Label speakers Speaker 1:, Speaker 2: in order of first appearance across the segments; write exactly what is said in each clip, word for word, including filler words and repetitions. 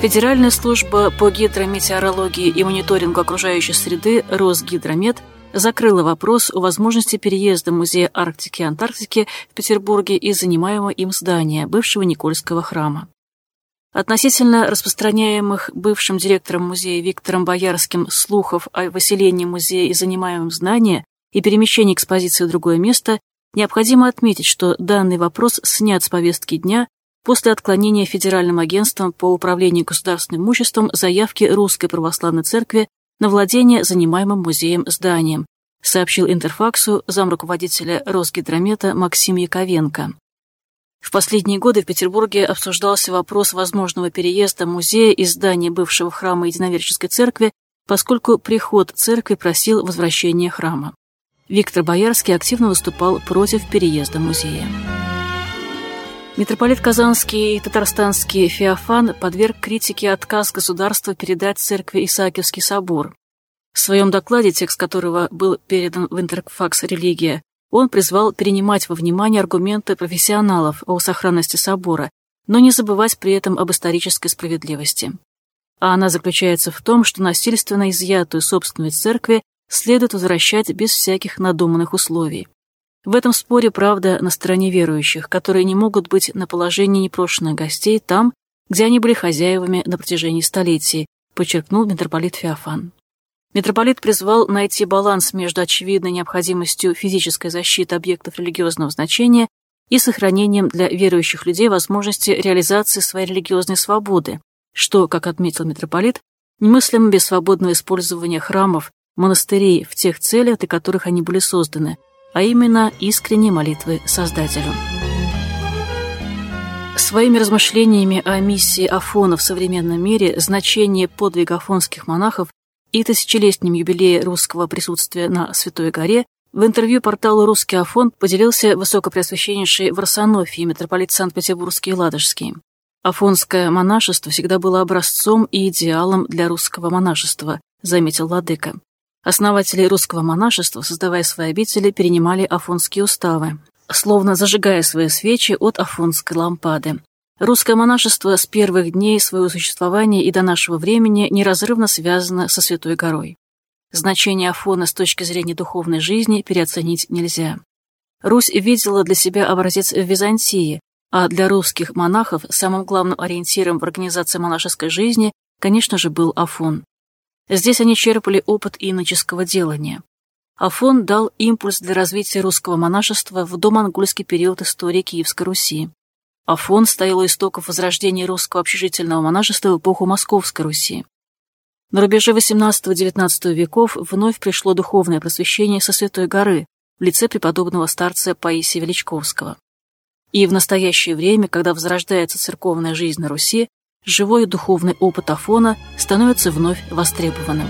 Speaker 1: Федеральная служба по гидрометеорологии и мониторингу окружающей среды Росгидромет закрыла вопрос о возможности переезда Музея Арктики и Антарктики в Петербурге из занимаемого им здания, бывшего Никольского храма. Относительно распространяемых бывшим директором музея Виктором Боярским слухов о выселении музея из занимаемого здания и перемещении экспозиции в другое место, необходимо отметить, что данный вопрос снят с повестки дня после отклонения Федеральным агентством по управлению государственным имуществом заявки Русской Православной Церкви на владение занимаемым музеем зданием, сообщил Интерфаксу замруководителя Росгидромета Максим Яковенко. В последние годы в Петербурге обсуждался вопрос возможного переезда музея из здания бывшего храма Единоверческой церкви, поскольку приход церкви просил возвращения храма. Виктор Боярский активно выступал против переезда музея. Митрополит Казанский и Татарстанский Феофан подверг критике отказ государства передать церкви Исаакиевский собор. В своем докладе, текст которого был передан в Интерфакс «Религия», он призвал перенимать во внимание аргументы профессионалов о сохранности собора, но не забывать при этом об исторической справедливости. А она заключается в том, что насильственно изъятую собственность церкви следует возвращать без всяких надуманных условий. В этом споре правда на стороне верующих, которые не могут быть на положении непрошенных гостей там, где они были хозяевами на протяжении столетий, подчеркнул митрополит Феофан. Митрополит призвал найти баланс между очевидной необходимостью физической защиты объектов религиозного значения и сохранением для верующих людей возможности реализации своей религиозной свободы, что, как отметил митрополит, немыслимо без свободного использования храмов, монастырей в тех целях, для которых они были созданы, а именно искренней молитвы Создателю. Своими размышлениями о миссии Афона в современном мире, значении подвига афонских монахов и тысячелетнем юбилее русского присутствия на Святой горе, в интервью порталу «Русский Афон» поделился высокопреосвященнейший Варсонофий, митрополит Санкт-Петербургский и Ладожский. Афонское монашество всегда было образцом и идеалом для русского монашества, заметил владыка. Основатели русского монашества, создавая свои обители, перенимали афонские уставы, словно зажигая свои свечи от афонской лампады. Русское монашество с первых дней своего существования и до нашего времени неразрывно связано со Святой горой. Значение Афона с точки зрения духовной жизни переоценить нельзя. Русь видела для себя образец в Византии, а для русских монахов самым главным ориентиром в организации монашеской жизни, конечно же, был Афон. Здесь они черпали опыт иноческого делания. Афон дал импульс для развития русского монашества в домонгольский период истории Киевской Руси. Афон стоял у истоков возрождения русского общежительного монашества в эпоху Московской Руси. На рубеже восемнадцатого-девятнадцатого веков вновь пришло духовное просвещение со Святой горы в лице преподобного старца Паисия Величковского. И в настоящее время, когда возрождается церковная жизнь на Руси, живой и духовный опыт Афона становится вновь востребованным.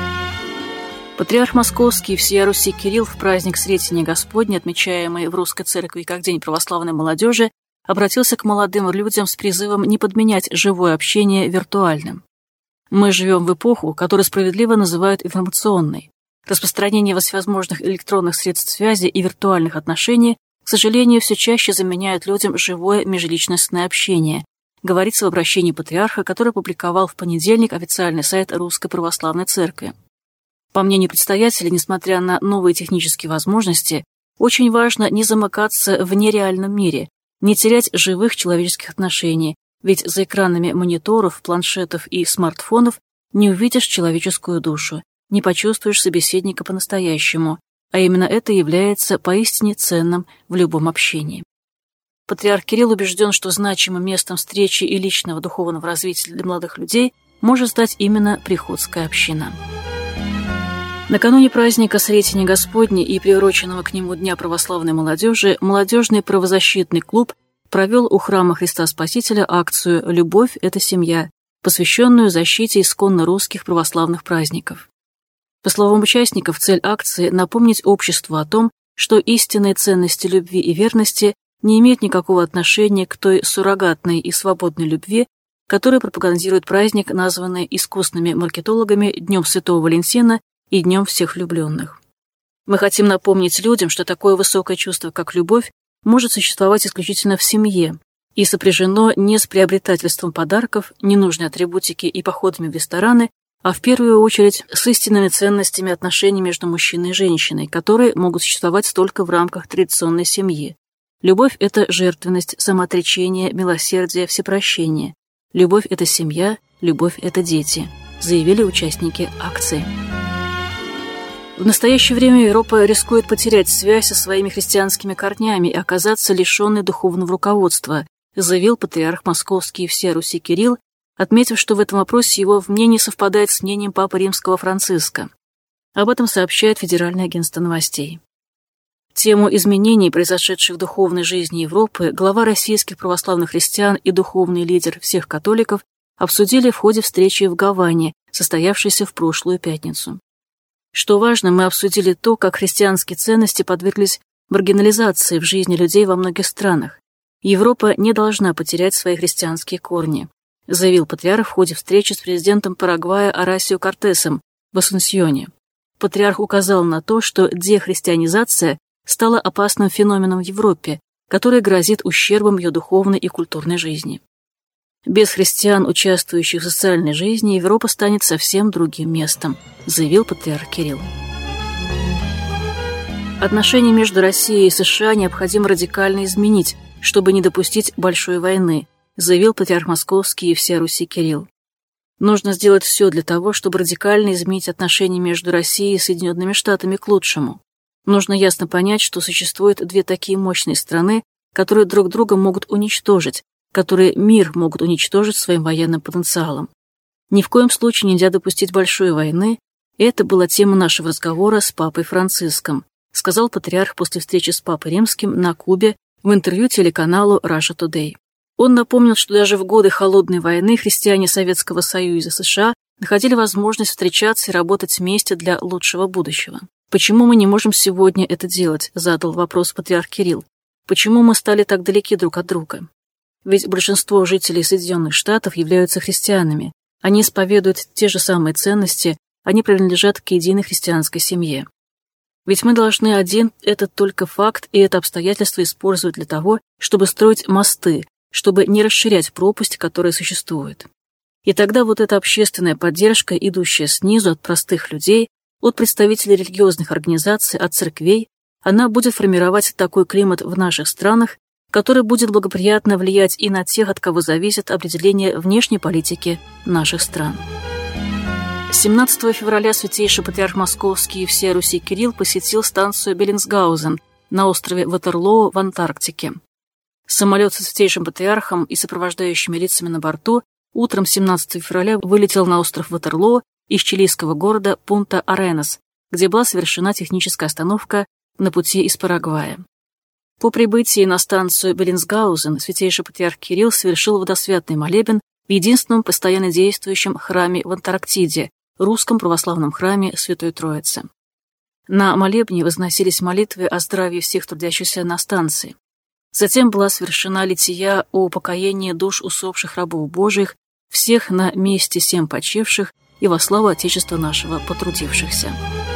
Speaker 1: Патриарх Московский и всея Руси Кирилл в праздник Сретения Господня, отмечаемый в Русской Церкви как День православной молодежи, обратился к молодым людям с призывом не подменять живое общение виртуальным. Мы живем в эпоху, которую справедливо называют информационной. Распространение всевозможных электронных средств связи и виртуальных отношений, к сожалению, все чаще заменяют людям живое межличностное общение, говорится в обращении патриарха, который опубликовал в понедельник официальный сайт Русской Православной Церкви. По мнению предстоятелей, несмотря на новые технические возможности, очень важно не замыкаться в нереальном мире, не терять живых человеческих отношений, ведь за экранами мониторов, планшетов и смартфонов не увидишь человеческую душу, не почувствуешь собеседника по-настоящему, а именно это является поистине ценным в любом общении. Патриарх Кирилл убежден, что значимым местом встречи и личного духовного развития для молодых людей может стать именно приходская община. Накануне праздника Сретения Господня и приуроченного к нему Дня православной молодежи молодежный правозащитный клуб провел у храма Христа Спасителя акцию «Любовь – это семья», посвященную защите исконно русских православных праздников. По словам участников, цель акции – напомнить обществу о том, что истинные ценности любви и верности не имеют никакого отношения к той суррогатной и свободной любви, которую пропагандирует праздник, названный искусными маркетологами Днем Святого Валентина и Днем всех влюбленных. Мы хотим напомнить людям, что такое высокое чувство, как любовь, может существовать исключительно в семье, и сопряжено не с приобретательством подарков, ненужной атрибутики и походами в рестораны, а в первую очередь с истинными ценностями отношений между мужчиной и женщиной, которые могут существовать только в рамках традиционной семьи. Любовь – это жертвенность, самоотречение, милосердие, всепрощение. Любовь – это семья, любовь – это дети, заявили участники акции. В настоящее время Европа рискует потерять связь со своими христианскими корнями и оказаться лишенной духовного руководства, заявил патриарх Московский и всея Руси Кирилл, отметив, что в этом вопросе его мнение совпадает с мнением Папы Римского Франциска. Об этом сообщает Федеральное агентство новостей. Тему изменений, произошедших в духовной жизни Европы, глава российских православных христиан и духовный лидер всех католиков обсудили в ходе встречи в Гаване, состоявшейся в прошлую пятницу. Что важно, мы обсудили то, как христианские ценности подверглись маргинализации в жизни людей во многих странах. Европа не должна потерять свои христианские корни, заявил патриарх в ходе встречи с президентом Парагвая Орасио Кортесом в Асунсьоне. Патриарх указал на то, что дехристианизация стала опасным феноменом в Европе, который грозит ущербом ее духовной и культурной жизни. Без христиан, участвующих в социальной жизни, Европа станет совсем другим местом, заявил патриарх Кирилл. Отношения между Россией и США необходимо радикально изменить, чтобы не допустить большой войны, заявил патриарх Московский и всея Руси Кирилл. Нужно сделать все для того, чтобы радикально изменить отношения между Россией и Соединенными Штатами к лучшему. Нужно ясно понять, что существуют две такие мощные страны, которые друг друга могут уничтожить, которые мир могут уничтожить своим военным потенциалом. Ни в коем случае нельзя допустить большой войны, и это была тема нашего разговора с Папой Франциском, сказал патриарх после встречи с Папой Римским на Кубе в интервью телеканалу Russia Today. Он напомнил, что даже в годы Холодной войны христиане Советского Союза и США находили возможность встречаться и работать вместе для лучшего будущего. «Почему мы не можем сегодня это делать?» – задал вопрос патриарх Кирилл. «Почему мы стали так далеки друг от друга? Ведь большинство жителей Соединенных Штатов являются христианами. Они исповедуют те же самые ценности, они принадлежат к единой христианской семье. Ведь мы должны один этот только факт и это обстоятельство использовать для того, чтобы строить мосты, чтобы не расширять пропасть, которая существует. И тогда вот эта общественная поддержка, идущая снизу от простых людей, от представителей религиозных организаций, от церквей, она будет формировать такой климат в наших странах, который будет благоприятно влиять и на тех, от кого зависит определение внешней политики наших стран. семнадцатого февраля святейший патриарх Московский и всея Руси Кирилл посетил станцию Беллинсгаузен на острове Ватерлоо в Антарктике. Самолет со святейшим патриархом и сопровождающими лицами на борту утром семнадцатого февраля вылетел на остров Ватерлоо из чилийского города Пунта-Аренас, где была совершена техническая остановка на пути из Парагвая. По прибытии на станцию Беллинсгаузен святейший патриарх Кирилл совершил водосвятный молебен в единственном постоянно действующем храме в Антарктиде, русском православном храме Святой Троицы. На молебне возносились молитвы о здравии всех трудящихся на станции. Затем была совершена лития о упокоении душ усопших рабов Божиих, всех на месте всем почивших и во славу Отечества нашего потрудившихся.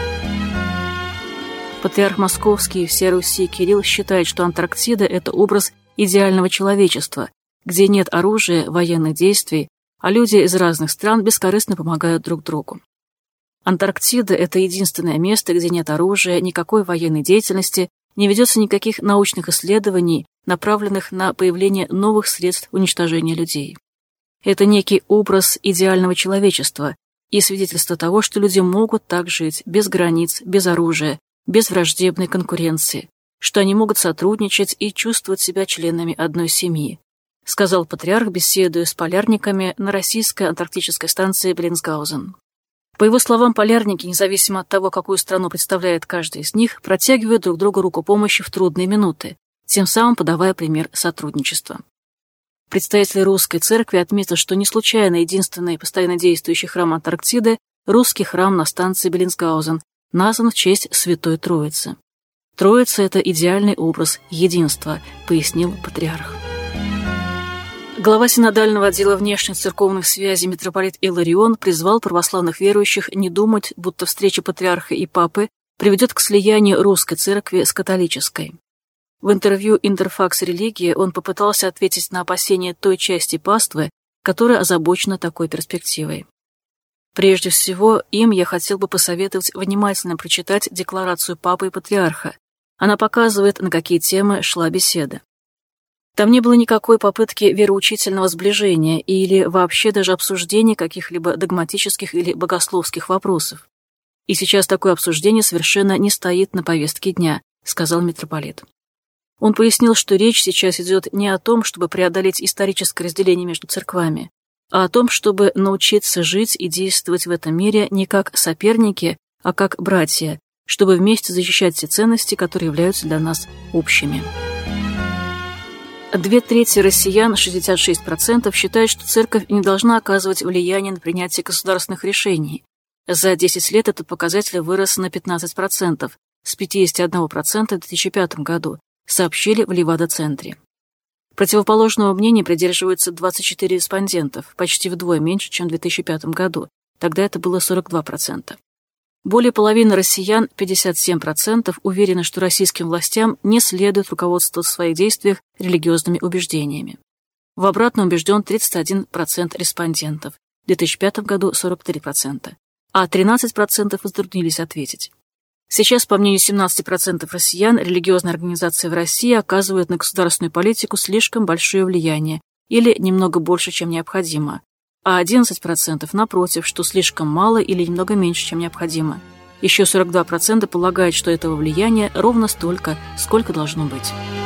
Speaker 1: Патриарх Московский и всея Руси Кирилл считает, что Антарктида – это образ идеального человечества, где нет оружия, военных действий, а люди из разных стран бескорыстно помогают друг другу. Антарктида – это единственное место, где нет оружия, никакой военной деятельности, не ведется никаких научных исследований, направленных на появление новых средств уничтожения людей. Это некий образ идеального человечества и свидетельство того, что люди могут так жить без границ, без оружия, без враждебной конкуренции, что они могут сотрудничать и чувствовать себя членами одной семьи, сказал патриарх, беседуя с полярниками на российской антарктической станции Беллинсгаузен. По его словам, полярники, независимо от того, какую страну представляет каждый из них, протягивают друг другу руку помощи в трудные минуты, тем самым подавая пример сотрудничества. Представитель русской церкви отметил, что не случайно единственный постоянно действующий храм Антарктиды – русский храм на станции Беллинсгаузен, назван в честь Святой Троицы. Троица – это идеальный образ единства, пояснил патриарх. Глава синодального отдела внешних церковных связей митрополит Иларион призвал православных верующих не думать, будто встреча патриарха и папы приведет к слиянию русской церкви с католической. В интервью «Интерфакс Религия» он попытался ответить на опасения той части паствы, которая озабочена такой перспективой. Прежде всего, им я хотел бы посоветовать внимательно прочитать декларацию Папы и Патриарха. Она показывает, на какие темы шла беседа. Там не было никакой попытки вероучительного сближения или вообще даже обсуждения каких-либо догматических или богословских вопросов. И сейчас такое обсуждение совершенно не стоит на повестке дня, сказал митрополит. Он пояснил, что речь сейчас идет не о том, чтобы преодолеть историческое разделение между церквами, а о том, чтобы научиться жить и действовать в этом мире не как соперники, а как братья, чтобы вместе защищать все ценности, которые являются для нас общими. Две трети россиян, шестьдесят шесть процентов, считают, что церковь не должна оказывать влияние на принятие государственных решений. За десять лет этот показатель вырос на пятнадцать процентов, с пятьдесят один процент в две тысячи пятом году, сообщили в Левада-центре. Противоположного мнения придерживаются двадцать четыре респондентов, почти вдвое меньше, чем в две тысячи пятом году, тогда это было сорок два процента. Более половины россиян, пятьдесят семь процентов, уверены, что российским властям не следует руководствоваться в своих действиях религиозными убеждениями. В обратном убежден тридцать один процент респондентов, в две тысячи пятом году сорок три процента, а тринадцать процентов затруднились ответить. Сейчас, по мнению семнадцати процентов россиян, религиозные организации в России оказывают на государственную политику слишком большое влияние или немного больше, чем необходимо, а одиннадцать процентов, напротив, что слишком мало или немного меньше, чем необходимо. Еще сорок два процента полагают, что этого влияния ровно столько, сколько должно быть.